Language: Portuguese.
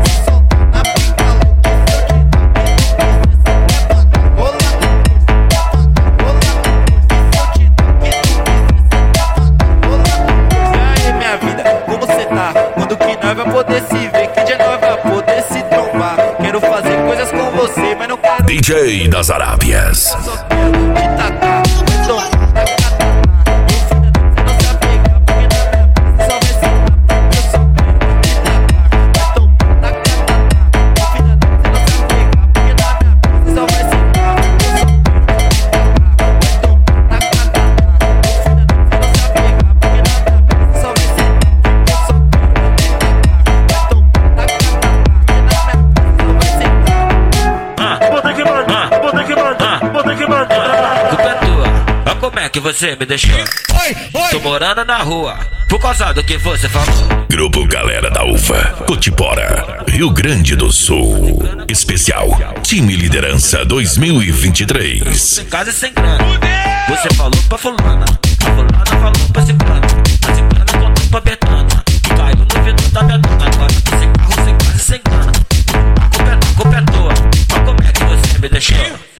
DJ das Arábias. Que você me deixou. Tô morando na rua por causa do que você falou. Grupo Galera da Uva, Cotipora, Rio Grande do Sul. Especial Time Liderança 2023. Sem casa e sem grana. Você falou pra fulana, a fulana falou pra ciclana, a ciclana contou pra betana, caiu no vidro da betana. Agora tô sem carro, sem casa e sem grana. A culpa é tua, mas como é que você me deixou?